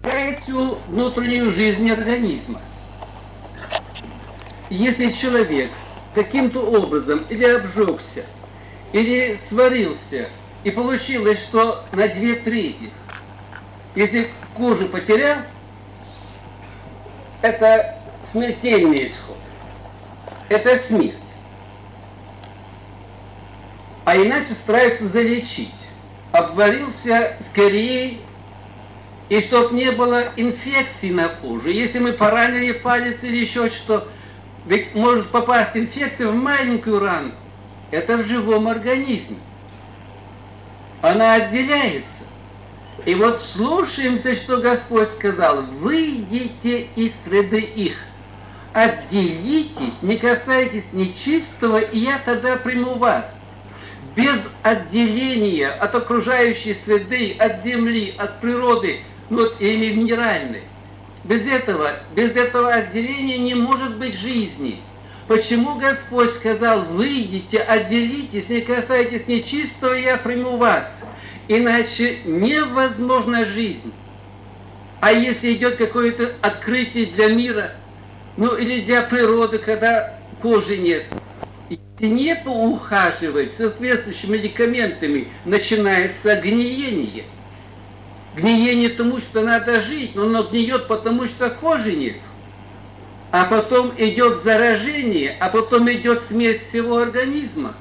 всю внутреннюю жизнь организма. Если человек каким-то образом или обжегся, или сварился, и получилось, что на 2/3, если кожу потерял, это смертельный исход. Это смерть. А иначе стараются залечить. Обварился скорее, и чтоб не было инфекций на коже. Если мы поранили палец или еще что, ведь может попасть инфекция в маленькую ранку. Это в живом организме. Она отделяется. И вот слушаемся, что Господь сказал: выйдите из среды их, отделитесь, не касайтесь нечистого, и я тогда приму вас. Без отделения от окружающей среды, от земли, от природы, или минеральной, без этого отделения не может быть жизни. Почему Господь сказал: выйдите, отделитесь, не касайтесь нечистого, я приму вас? Иначе невозможна жизнь. А если идет какое-то открытие для мира, или для природы, когда кожи нет, если не поухаживать соответствующими медикаментами, начинается гниение. Гниение тому, что надо жить, но оно гниет, потому что кожи нет. А потом идет заражение, а потом идет смерть всего организма.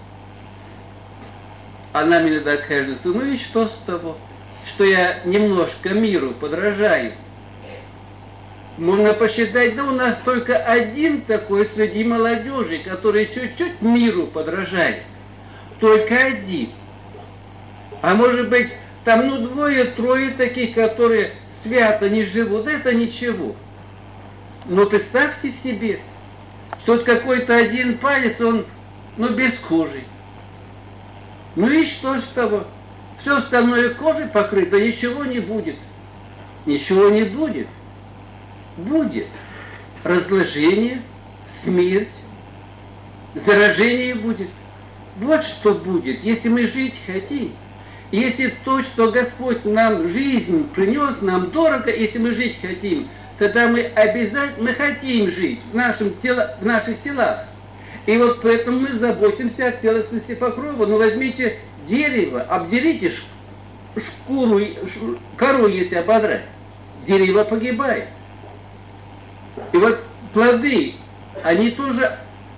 А нам иногда кажется: и что с того, что я немножко миру подражаю? Можно посчитать, у нас только один такой среди молодежи, который чуть-чуть миру подражает. Только один. А может быть, там 2-3 таких, которые свято не живут, это ничего. Но представьте себе, что какой-то один палец, он, без кожи. И что с того? Все остальное кожей покрыто, ничего не будет. Ничего не будет. Будет разложение, смерть, заражение будет. Вот что будет, если мы жить хотим. Если то, что Господь нам жизнь принес, нам дорого, если мы жить хотим, тогда мы обязательно хотим жить в наших телах. И вот поэтому мы заботимся о целостности покрова. Возьмите дерево, обдерите шкуру, кору, если ободрать. Дерево погибает. И вот плоды, они тоже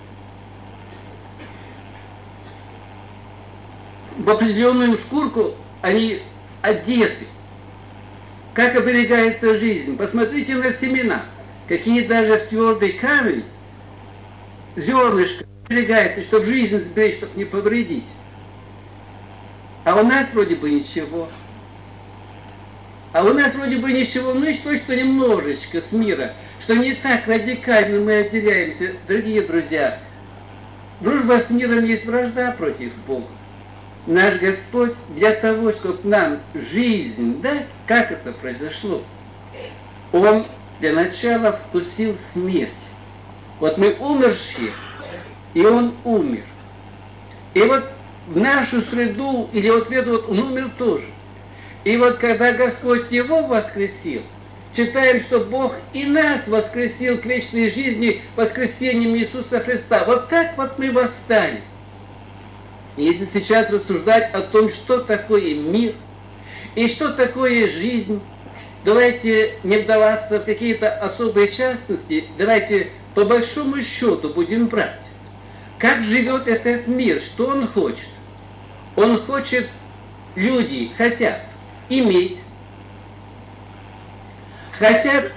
в определенную шкурку, они одеты. Как оберегается жизнь? Посмотрите на семена. Какие даже в твердый камень зернышко оберегается, чтобы жизнь сберечь, чтобы не повредить. А у нас вроде бы ничего. И что немножечко с мира, что не так радикально мы отделяемся. Дорогие друзья, дружба с миром есть вражда против Бога. Наш Господь для того, чтобы нам жизнь дать, как это произошло, Он для начала вкусил смерть. Вот мы умершие, и Он умер. И вот в нашу среду, или в эту Он умер тоже. И вот когда Господь Его воскресил, читаем, что Бог и нас воскресил к вечной жизни воскресением Иисуса Христа. Вот так вот мы восстали. И если сейчас рассуждать о том, что такое мир и что такое жизнь, давайте не вдаваться в какие-то особые частности, давайте по большому счету будем брать. Как живет этот мир, что он хочет? Он хочет, люди хотят иметь, хотят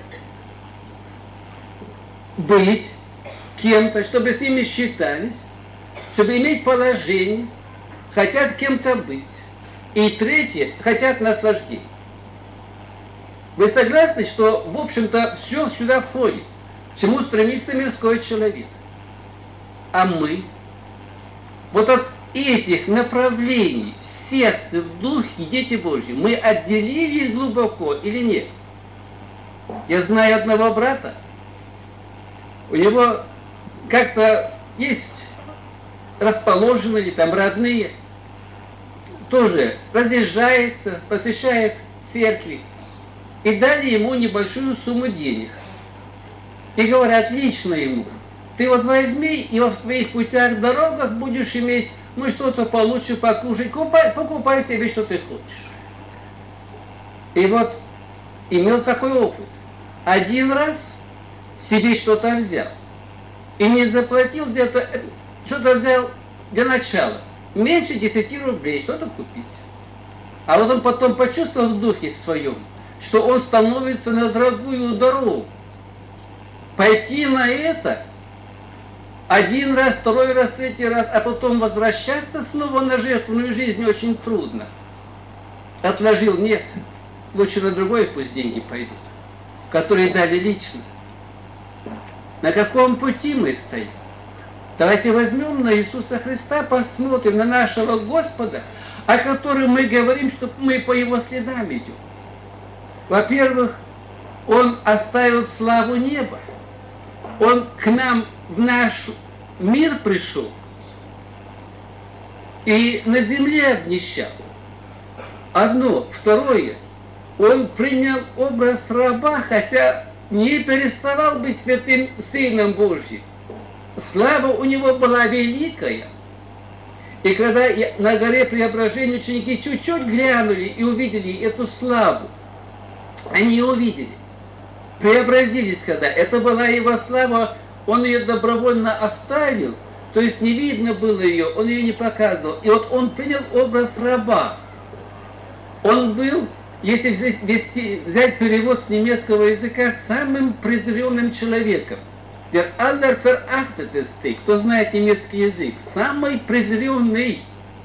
быть кем-то, чтобы с ними считались, чтобы иметь положение, хотят кем-то быть. И третье, хотят наслаждения. Вы согласны, что, в общем-то, все сюда входит, к чему стремится мирской человек? А мы, вот от этих направлений, в сердце, в духе, дети Божьи, мы отделились глубоко или нет? Я знаю одного брата, у него как-то есть расположенные там родные, тоже разъезжается, посещает церкви. и дали ему небольшую сумму денег. И говорят лично ему: ты вот возьми, и в твоих путях, дорогах будешь иметь, ну, что-то получше покушать, покупай себе, что ты хочешь. И вот имел такой опыт. Один раз себе что-то взял, и не заплатил где-то, что-то взял для начала, меньше 10 рублей, что-то купить. А вот он потом почувствовал в духе своем, что он становится на дорогую дорогу. Пойти на это один раз, второй раз, третий раз, а потом возвращаться снова на жертвенную жизнь очень трудно. Отложил: нет, лучше на другой пусть деньги пойдут, которые дали лично. На каком пути мы стоим? Давайте возьмем на Иисуса Христа, посмотрим на нашего Господа, о котором мы говорим, что мы по Его следам идем. Во-первых, Он оставил славу неба. Он к нам в наш мир пришел и на земле обнищал. Одно. Второе. Он принял образ раба, хотя не переставал быть святым Сыном Божьим. Слава у него была великая. И когда на горе Преображения ученики чуть-чуть глянули и увидели эту славу, они увидели, преобразились когда. Это была его слава, он ее добровольно оставил, то есть не видно было ее, он ее не показывал. И вот он принял образ раба. Он был, если взять перевод с немецкого языка, самым презренным человеком. Der allerverachtetes, кто знает немецкий язык, самый презренный.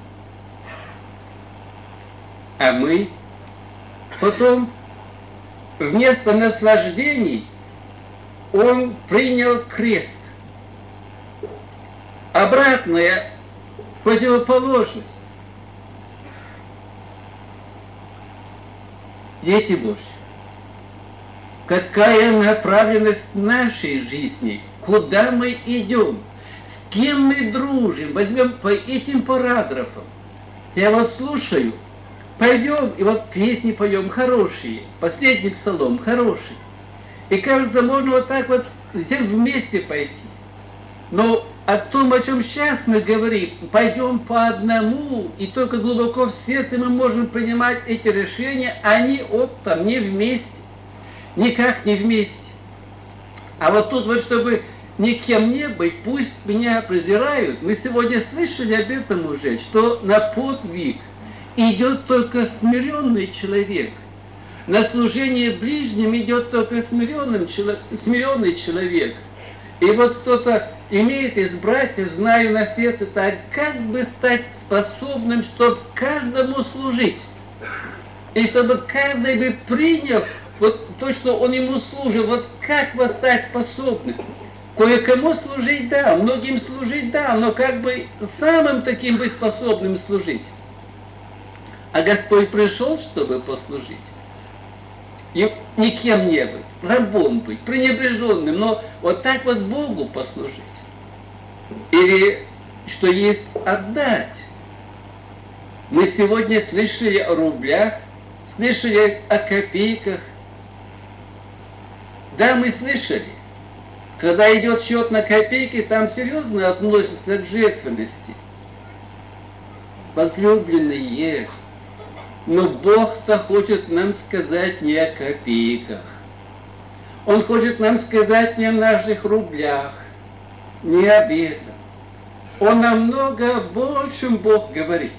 А мы потом вместо наслаждений он принял крест. Обратная противоположность. Дети Божьи, какая направленность нашей жизни, куда мы идем, с кем мы дружим, возьмем по этим параграфам. Я вот слушаю, пойдем, и вот песни поем хорошие, последний псалом хороший. И кажется, можно вот так вот всем вместе пойти. Но о том, о чем сейчас мы говорим, пойдем по одному, и только глубоко в сердце мы можем принимать эти решения, а не оптом, не вместе, никак не вместе. А вот тут вот, чтобы никем не быть, пусть меня презирают. Мы сегодня слышали об этом уже, что на подвиг идет только смиренный человек. На служение ближним идет только смиренный человек. И вот кто-то имеет из братьев, знаю на сердце, так как бы стать способным, чтобы каждому служить. И чтобы каждый бы принял вот то, что он ему служит, вот как бы стать способным. Кое-кому служить, да, многим служить, да, но как бы самым таким быть способным служить. А Господь пришел, чтобы послужить. И никем не быть, рабом быть, пренебреженным, но вот так вот Богу послужить. Или что есть отдать. Мы сегодня слышали о рублях, слышали о копейках. Да, мы слышали. Когда идет счет на копейки, там серьезно относятся к жертвенности. Возлюбленные, но Бог-то хочет нам сказать не о копейках. Он хочет нам сказать не о наших рублях, не об этом. Он намного большем Бог говорит.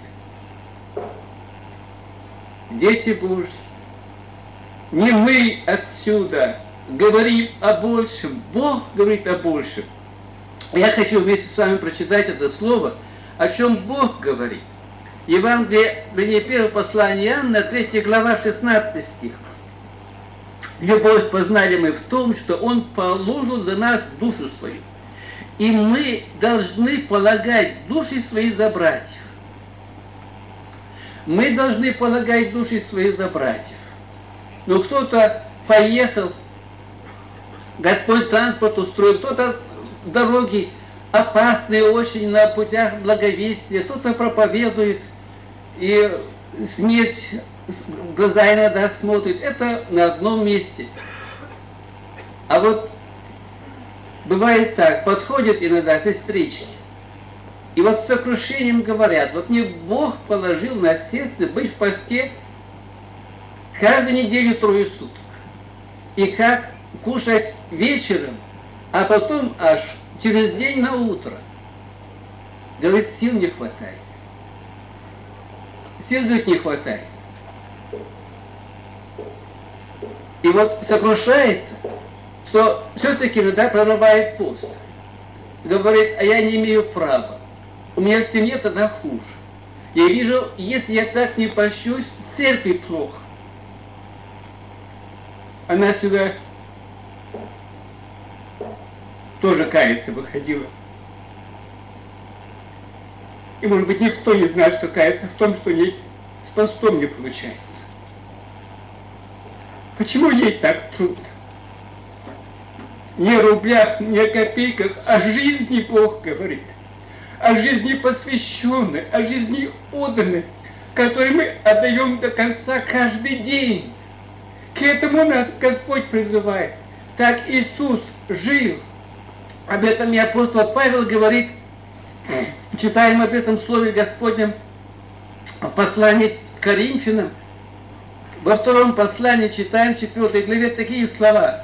Дети Божьи, не мы отсюда говорим о большем, Бог говорит о большем. Я хочу вместе с вами прочитать это слово, о чем Бог говорит. Евангелие, первое послание Иоанна, 3 глава, 16 стих. Любовь познали мы в том, что Он положил за нас душу свою. И мы должны полагать души свои за братьев. Мы должны полагать души свои за братьев. Но кто-то поехал, Господь транспорт устроил, кто-то дороги опасные очень на путях благовестия, кто-то проповедует, и смерть в глаза иногда смотрит, это на одном месте. А вот бывает так, подходят иногда сестрички, и вот с сокрушением говорят, вот мне Бог положил на сердце быть в посте каждую неделю 3 суток. И как кушать вечером, а потом аж через день на утро. Говорит, сил не хватает. Сил, говорит, не хватает. И вот сокрушается, что все-таки иногда прорывает пост. Говорит, а я не имею права. У меня в семье тогда хуже. Я вижу, если я так не пощусь, в церкви плохо. Она сюда тоже каяться выходила. И, может быть, никто не знает, что каяться в том, что ей с постом не получается. Почему ей так трудно? Не о рублях, не о копейках, о жизни Бог говорит. О жизни посвященной, о жизни отданной, которой мы отдаем до конца каждый день. К этому нас Господь призывает. Так Иисус жил. Об этом и апостол Павел говорит, читаем об этом слове Господнем в послании к Коринфянам. Во 2 послании читаем 4 главе такие слова.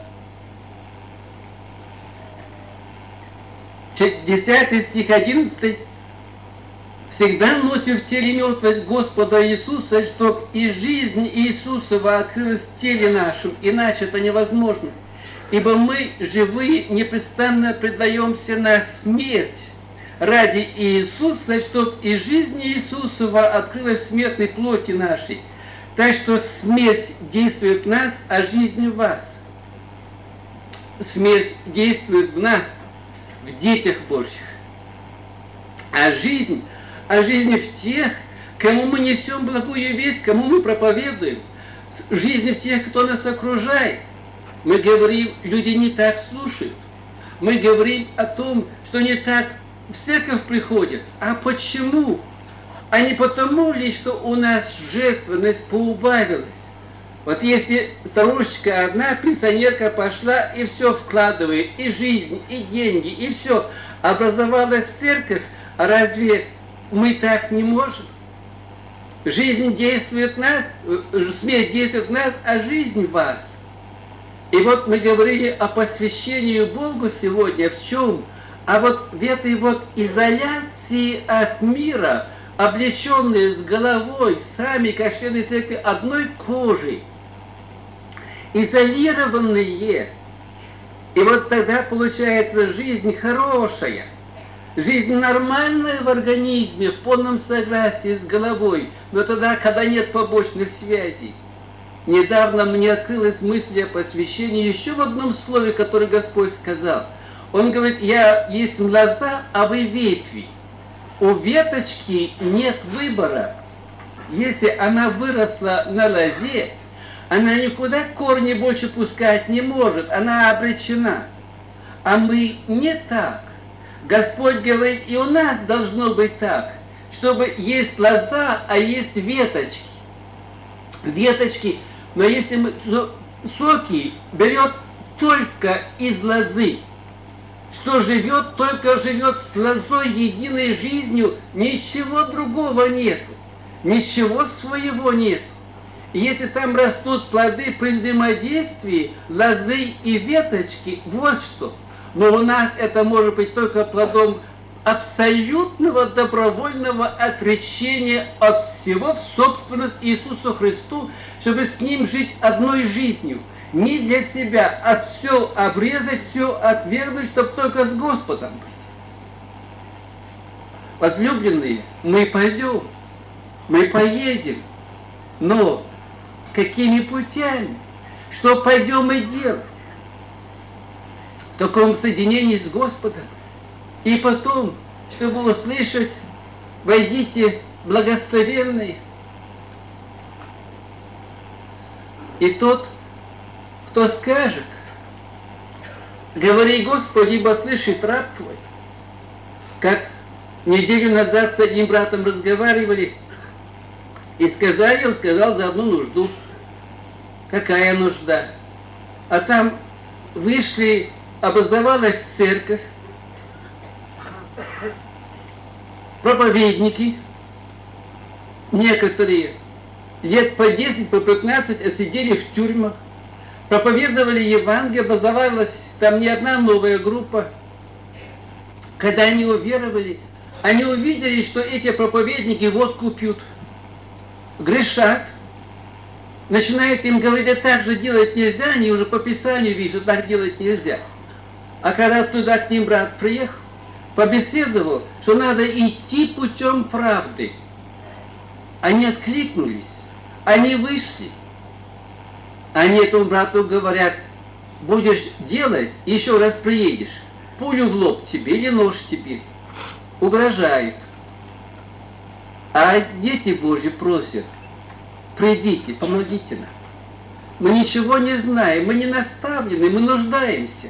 10 стих 11. «Всегда носим в теле мертвость Господа Иисуса, чтоб и жизнь Иисусова открылась в теле нашем, иначе это невозможно. Ибо мы, живые, непрестанно предаемся на смерть ради Иисуса, чтоб и жизнь Иисусова открылась в смертной плоти нашей. Так что смерть действует в нас, а жизнь в вас». Смерть действует в нас, в детях Божьих. А жизнь в тех, кому мы несем благую весть, кому мы проповедуем. Жизнь в тех, кто нас окружает. Мы говорим, люди не так слушают. Мы говорим о том, что не так в церковь приходят. А почему? А не потому ли, что у нас жертвенность поубавилась? Вот если старушечка одна, пенсионерка пошла и все вкладывает, и жизнь, и деньги, и все, образовалась церковь, а разве мы так не можем? Жизнь действует в нас, смерть действует в нас, а жизнь в вас. И вот мы говорили о посвящении Богу сегодня в чем? А вот в этой вот изоляции от мира, облеченные с головой, сами, как члены церкви, одной кожей, изолированные. И вот тогда получается жизнь хорошая, жизнь нормальная в организме, в полном согласии с головой, но тогда, когда нет побочных связей. Недавно мне открылась мысль о посвящении еще в одном слове, которое Господь сказал. Он говорит, я есть лоза, а вы ветви. У веточки нет выбора. Если она выросла на лозе, она никуда корни больше пускать не может, она обречена. А мы не так. Господь говорит, и у нас должно быть так, чтобы есть лоза, а есть веточки. Веточки, но если мы соки берет только из лозы, что живет, только живет с лозой единой жизнью, ничего другого нету, ничего своего нету. И если там растут плоды при взаимодействии лозы и веточки, вот что. Но у нас это может быть только плодом абсолютного добровольного отречения от всего в собственность Иисусу Христу, чтобы с Ним жить одной жизнью. Не для себя, а все обрезать, все отвергнуть, чтобы только с Господом быть. Возлюбленные, мы пойдем, мы поедем, но какими путями? Что пойдем и делать? В таком соединении с Господом. И потом, чтобы услышать, войдите благословенные. И тот, кто скажет, говори, Господи, ибо слышит раб Твой. Как неделю назад с одним братом разговаривали, И сказал, он сказал за одну нужду. Какая нужда? А там вышли, образовалась церковь, проповедники, некоторые, лет по 10, по 15 сидели в тюрьмах, проповедовали Евангелие, образовалась там не одна новая группа. Когда они уверовали, они увидели, что эти проповедники водку пьют, грешат, начинают им говорить, а так же делать нельзя, они уже по Писанию видят, что так делать нельзя. А когда туда к ним брат приехал, побеседовал, что надо идти путем правды, они откликнулись, они вышли. Они этому брату говорят, будешь делать, еще раз приедешь, пулю в лоб тебе или нож тебе. Угрожают. А дети Божьи просят, придите, помогите нам. Мы ничего не знаем, мы не наставлены, мы нуждаемся.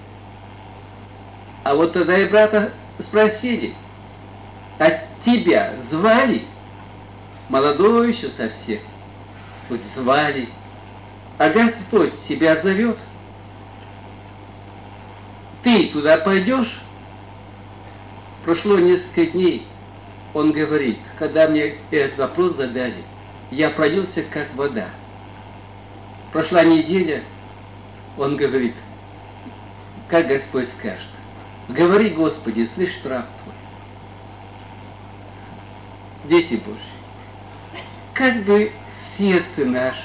А вот тогда и брата спросили, а тебя звали? Молодой еще совсем. Вот звали. А Господь тебя зовет. Ты туда пойдешь? Прошло несколько дней. Он говорит, когда мне этот вопрос задали, я пролился как вода. Прошла неделя, он говорит, как Господь скажет. Говори, Господи, слышь раб твой. Дети Божьи, как бы сердце наше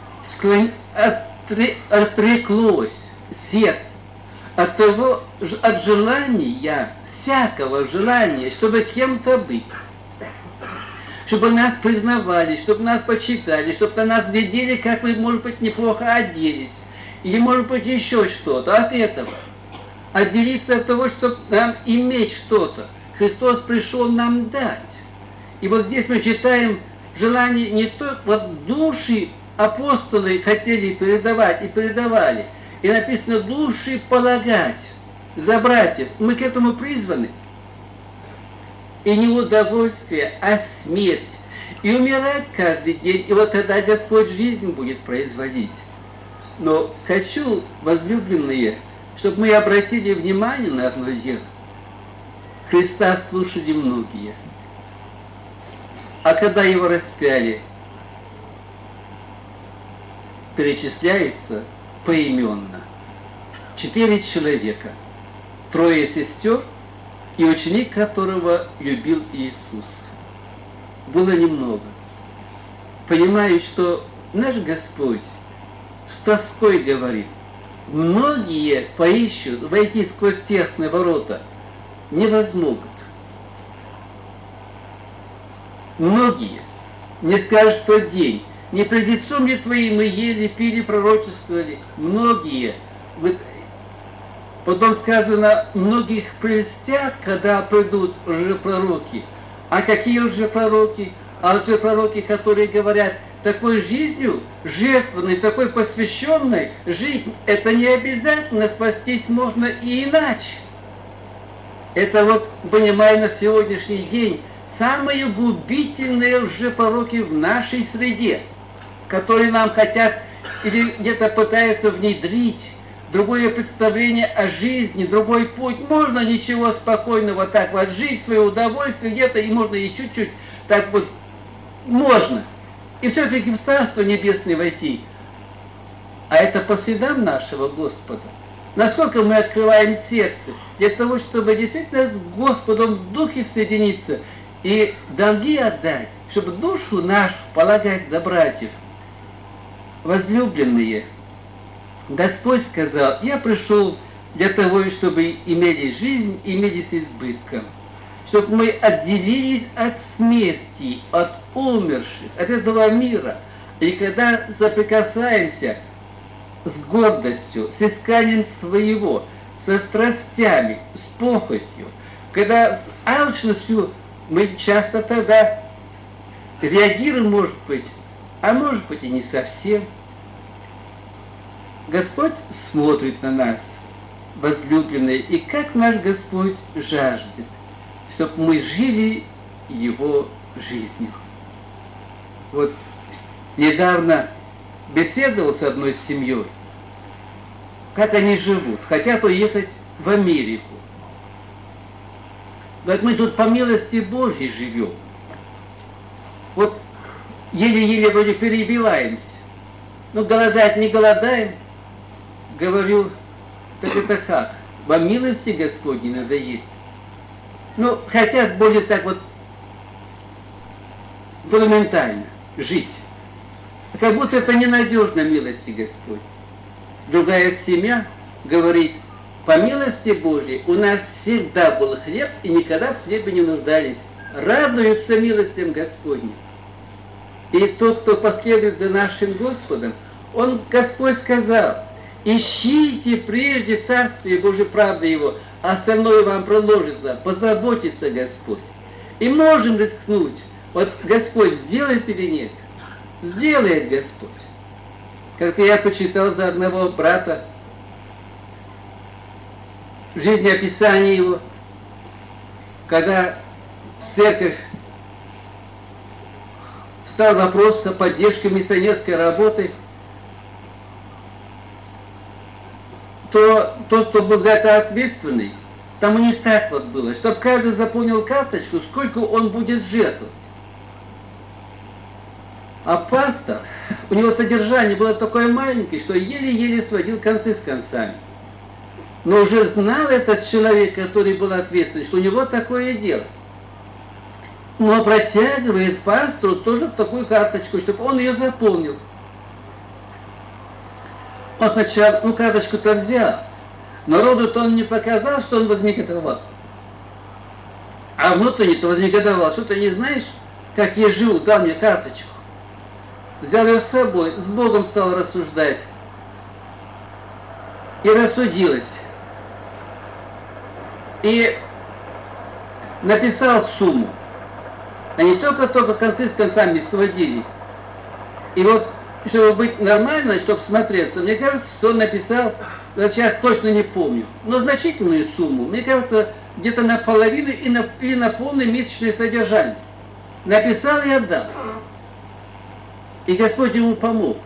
отреклось, сердце, от того, от желания, всякого желания, чтобы кем-то быть, чтобы нас признавали, чтобы нас почитали, чтобы на нас глядели, как мы, может быть, неплохо оделись, или, может быть, еще что-то от этого. Отделиться от того, чтобы нам иметь что-то. Христос пришел нам дать. И вот здесь мы читаем желание не только, вот души апостолы хотели передавать и передавали. И написано души полагать за братьев. Мы к этому призваны. И не удовольствие, а смерть. И умирать каждый день. И вот тогда Господь жизнь будет производить. Но хочу, возлюбленные, чтобы мы обратили внимание на одно дело. Христа слушали многие. А когда его распяли, перечисляется поименно 4 человека, 3 сестер и ученик, которого любил Иисус. Было немного. Понимаю, что наш Господь с тоской говорит, многие поищут войти сквозь тесные ворота, не возмогут. Многие не скажут в тот день, не пред лицом ли твоим мы ели, пили, пророчествовали. Многие. Потом сказано, многих прельстят, когда придут лжепророки. А какие лжепророки? А лжепророки, которые говорят, такой жизнью, жертвенной, такой посвященной, жить, это не обязательно, спастись можно и иначе. Это вот, понимаю, на сегодняшний день самые губительные лжепророки в нашей среде, которые нам хотят или где-то пытаются внедрить другое представление о жизни, другой путь. Можно ничего спокойного так вот жить, свое удовольствие где-то, и можно и чуть-чуть так вот, можно. И все-таки в Царство Небесное войти. А это по следам нашего Господа. Насколько мы открываем сердце для того, чтобы действительно с Господом в духе соединиться и долги отдать, чтобы душу нашу полагать за братьев. Возлюбленные, Господь сказал, я пришел для того, чтобы имели жизнь, имели с избытком, чтобы мы отделились от смерти, от умерших, от этого мира. И когда соприкасаемся с гордостью, с исканием своего, со страстями, с похотью, когда с алчностью, мы часто тогда реагируем, может быть, а может быть и не совсем. Господь смотрит на нас, возлюбленные, и как наш Господь жаждет, чтобы мы жили Его жизнью. Вот недавно беседовал с одной семьей, как они живут, хотят уехать в Америку. Вот мы тут по милости Божьей живем. Вот еле-еле вроде перебиваемся. Ну, голодать не голодаем. Говорю, так это как? Во милости Господней надо есть. Ну, хотят более так вот фундаментально жить. Как будто это ненадежно милости Господь. Другая семья говорит, по милости Божьей у нас всегда был хлеб, и никогда в хлебе не нуждались. Радуются милостям Господним. И тот, кто последует за нашим Господом, Господь сказал, ищите прежде Царствие Божие, правды Его, а остальное вам проложится, позаботится Господь. И можем рискнуть, вот Господь сделает или нет? Сделает Господь. Как-то я почитал за одного брата жизнеописание его, когда в церковь встал вопрос о поддержке миссионерской работы, то тот, кто был за это ответственный, там у них так вот было, чтобы каждый заполнил карточку, сколько он будет жертвовать. А пастор, у него содержание было такое маленькое, что еле-еле сводил концы с концами. Но уже знал этот человек, который был ответственный, что у него такое дело. Но протягивает пастору тоже такую карточку, чтобы он ее заполнил. Он сначала, карточку-то взял, но роду-то он не показал, что он вознегодовал. А внутренне-то вознегодовал, что ты не знаешь, как я живу, дал мне карточку. Взял ее с собой, с Богом стал рассуждать. И рассудилось. И написал сумму. Они только концы с концами сводили. И вот, чтобы быть нормально, чтобы смотреться, мне кажется, что он написал, сейчас точно не помню, но значительную сумму. Мне кажется, где-то наполовину и на полное месячное содержание. Написал и отдал. И Господь ему помог.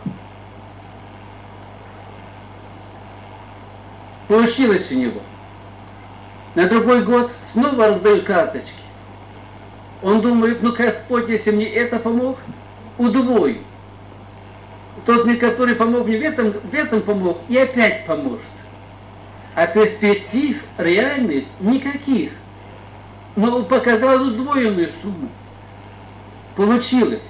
Получилось у него. На другой год снова раздаю карточки. Он думает, Господь, если мне это помог, удвою. Тот мне, который помог мне в этом помог, и опять поможет. А перспектив реальных никаких. Но показал удвоенную сумму. Получилось.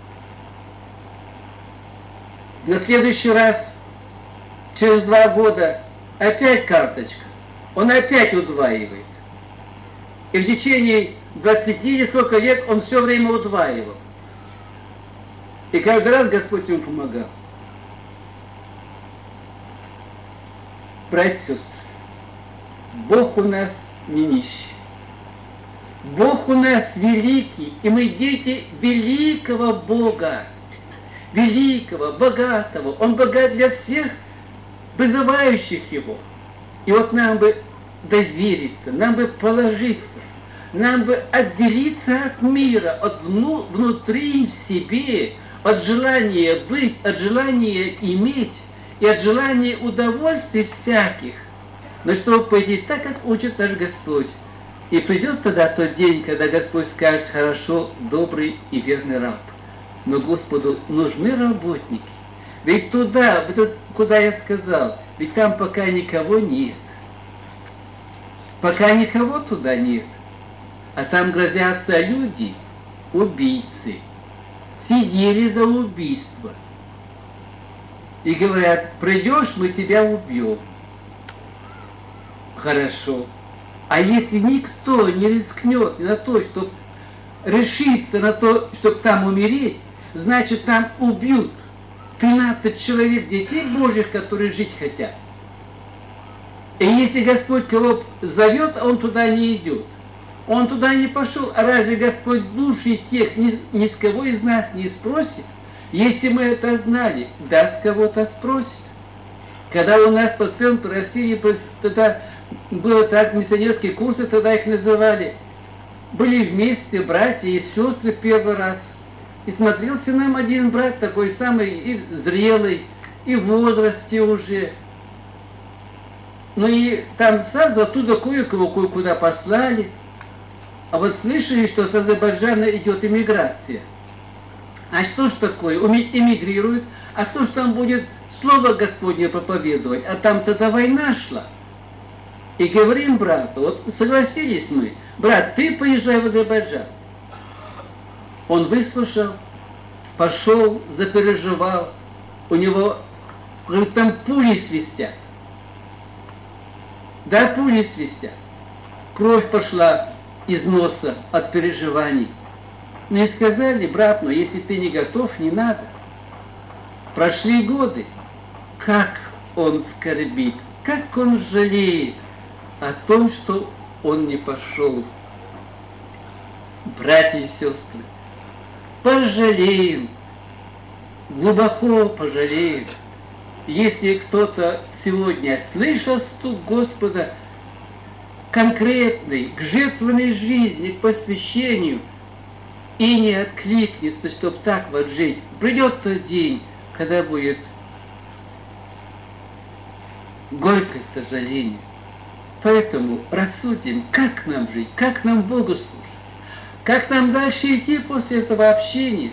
На следующий раз, через 2 года, опять карточка. Он опять удваивает. И в течение 20 или сколько лет он все время удваивал. И каждый раз Господь ему помогал. Братья и сестры, Бог у нас не нищий. Бог у нас великий, и мы дети великого Бога. Великого, богатого. Он богат для всех вызывающих Его. И вот нам бы довериться, нам бы положиться, нам бы отделиться от мира, от внутри в себе, от желания быть, от желания иметь и от желания удовольствий всяких, но чтобы пойти так, как учит наш Господь. И придет тогда тот день, когда Господь скажет: хорошо, добрый и верный раб. Но Господу нужны работники. Ведь туда, куда я сказал, ведь там пока никого нет. Пока никого туда нет. А там грозятся люди, убийцы. Сидели за убийство. И говорят: придешь, мы тебя убьем. Хорошо. А если никто не рискнет на то, чтобы решиться на то, чтобы там умереть, значит, там убьют 13 человек, детей Божьих, которые жить хотят. И если Господь кого зовет, он туда не идет. Он туда не пошел. А разве Господь души тех ни с кого из нас не спросит? Если мы это знали, да, с кого-то спросит. Когда у нас по центру России, тогда было так, миссионерские курсы, тогда их называли, были вместе братья и сестры первый раз. И смотрелся нам один брат, такой самый и зрелый, и в возрасте уже. Ну и там сразу оттуда кое-кого кое-куда послали. А вот слышали, что с Азербайджана идет эмиграция. А что ж такое? Эмигрируют. А кто ж там будет Слово Господне проповедовать? А там тогда война шла. И говорим брату, вот согласились мы, брат, ты поезжай в Азербайджан. Он выслушал, пошел, запереживал. У него, говорит, там пули свистят. Да, пули свистят. Кровь пошла из носа от переживаний. Ну и сказали, брат, но если ты не готов, не надо. Прошли годы. Как он скорбит, как он жалеет о том, что он не пошел. Братья и сестры, пожалеем, глубоко пожалеем, если кто-то сегодня, слыша стук Господа, конкретный, к жертвенной жизни, к посвящению, и не откликнется, чтобы так вот жить. Придет тот день, когда будет горькое сожаление. Поэтому рассудим, как нам жить, как нам Богу служить, как нам дальше идти после этого общения,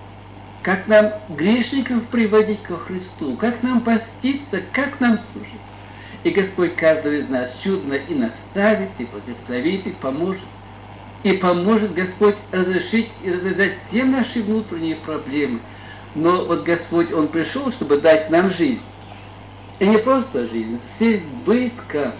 как нам грешников приводить ко Христу, как нам поститься, как нам служить. И Господь каждого из нас чудно и наставит, и благословит, и поможет. И поможет Господь разрешить и развязать все наши внутренние проблемы. Но вот Господь, Он пришел, чтобы дать нам жизнь. И не просто жизнь, с избытком.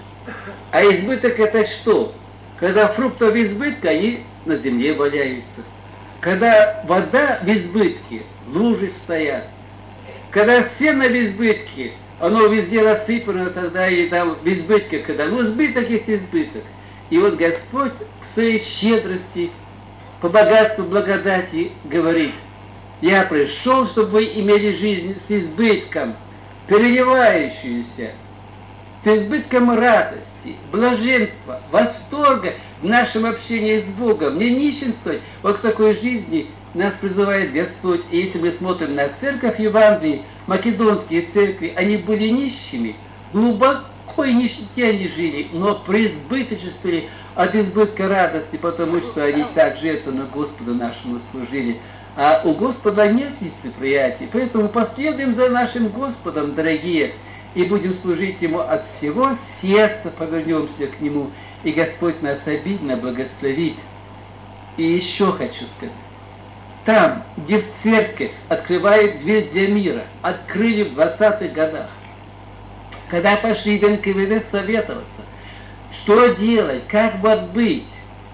А избыток это что? Когда фруктов избытка, они на земле валяются. Когда вода в избытке, лужи стоят. Когда сено в избытке, оно везде рассыпано, тогда и там в избытке, когда. Ну, избыток есть избыток. И вот Господь в своей щедрости, по богатству благодати говорит, я пришел, чтобы вы имели жизнь с избытком, переливающуюся, с избытком радости, блаженства, восторга в нашем общении с Богом, не нищенствовать. Вот к такой жизни нас призывает Господь. И если мы смотрим на церковь Евангелии, македонские церкви, они были нищими, глубоко и нищете они жили, но преизбыточествовали от избытка радости, потому что они так жертвенно Господу нашему служили. А у Господа нет лицеприятий, поэтому последуем за нашим Господом, дорогие, и будем служить Ему от всего сердца, повернемся к Нему, и Господь нас обильно благословит. И еще хочу сказать, там, где в церковь открывает дверь для мира, открыли в 20-х годах, когда пошли в НКВД советоваться, что делать, как вот быть,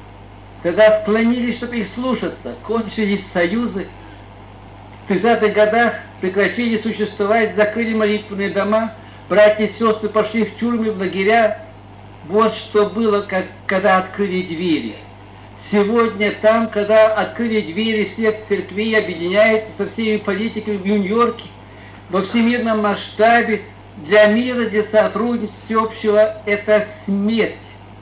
когда склонились, чтобы их слушаться, кончились союзы, в 30-х годах прекратили существовать, закрыли молитвенные дома, братья и сестры пошли в тюрьмы, в лагеря. Вот что было, когда открыли двери. Сегодня там, когда открыли двери всех церквей, объединяются со всеми политиками в Нью-Йорке, во всемирном масштабе, для мира, для сотрудничества всеобщего, это смерть.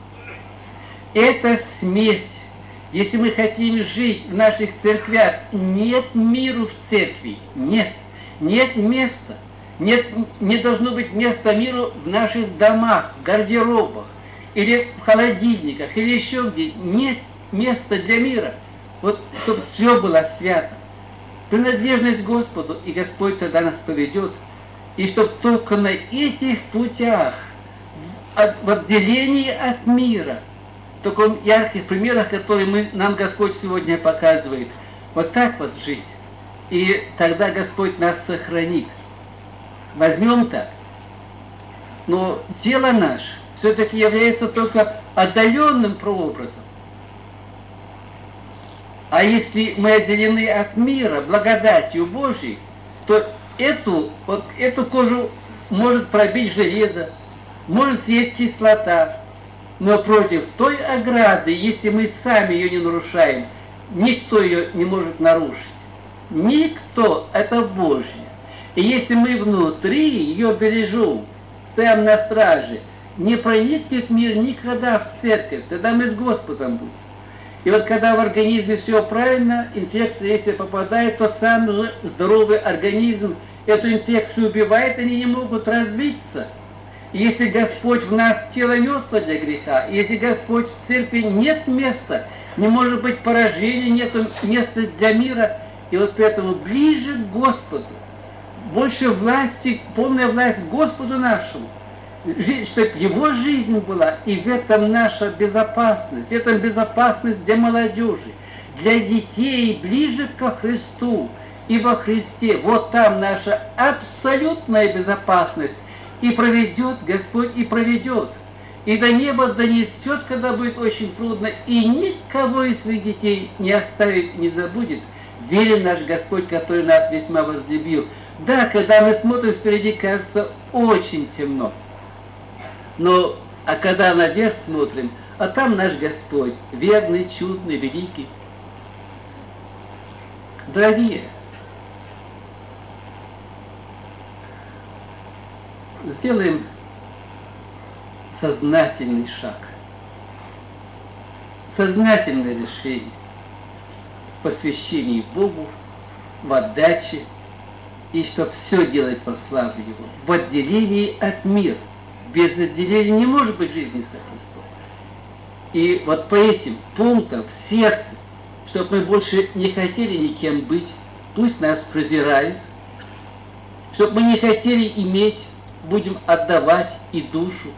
Это смерть. Если мы хотим жить в наших церквях, нет миру в церкви, нет места, не должно быть места миру в наших домах, в гардеробах, или в холодильниках, или еще где. Нет места для мира, вот чтобы все было свято. Принадлежность Господу, и Господь тогда нас поведет, и чтобы только на этих путях, в отделении от мира, в таком ярких примерах, которые нам Господь сегодня показывает, вот так вот жить. И тогда Господь нас сохранит. Возьмем так. Но дело наше все-таки является только отдаленным прообразом. А если мы отделены от мира благодатью Божией, то эту кожу может пробить железо, может съесть кислота. Но против той ограды, если мы сами ее не нарушаем, никто ее не может нарушить. Никто, это Божье. И если мы внутри ее бережем, стоим на страже, не проникнет мир никогда в церковь, тогда мы с Господом будем. И вот когда в организме все правильно, инфекция, если попадает, то сам же здоровый организм эту инфекцию убивает, они не могут развиться. И если Господь в нас тело мертво для греха, если Господь в церкви нет места, не может быть поражения, нет места для мира, и вот поэтому ближе к Господу, больше власти, полная власть Господу нашему, чтобы его жизнь была, и в этом наша безопасность, в этом безопасность для молодежи, для детей, ближе ко Христу и во Христе. Вот там наша абсолютная безопасность, и проведет Господь, и проведет. И до неба донесет, когда будет очень трудно, и никого из своих детей не оставит, не забудет. Верен наш Господь, который нас весьма возлюбил. Да, когда мы смотрим впереди, кажется, очень темно. Но, а когда наверх смотрим, а там наш Господь, верный, чудный, великий. Дорогие, сделаем сознательный шаг, сознательное решение в посвящении Богу, в отдаче, и чтобы все делать по славе Его, в отделении от мира. Без отделения не может быть жизни со Христом. И вот по этим пунктам в сердце, чтобы мы больше не хотели никем быть, пусть нас презирают, чтобы мы не хотели иметь, будем отдавать и душу,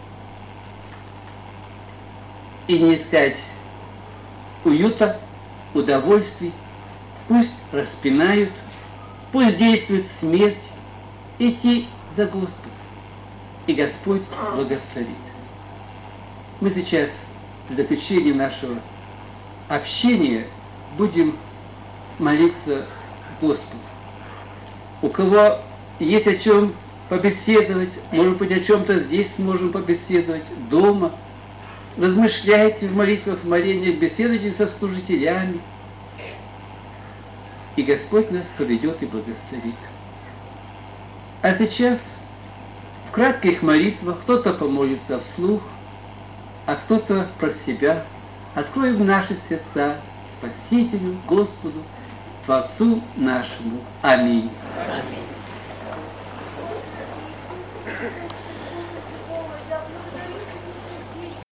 и не искать уюта, удовольствий, пусть распинают, пусть действует смерть, идти за Господом. И Господь благословит. Мы сейчас в заключении нашего общения будем молиться Господу. У кого есть о чем побеседовать, может быть, о чем-то здесь сможем побеседовать, дома, размышляйте в молитвах, в молениях, беседуйте со служителями, и Господь нас поведет и благословит. А сейчас в кратких молитвах кто-то помолится вслух, а кто-то про себя. Откроем наши сердца Спасителю, Господу, Творцу нашему. Аминь. Аминь.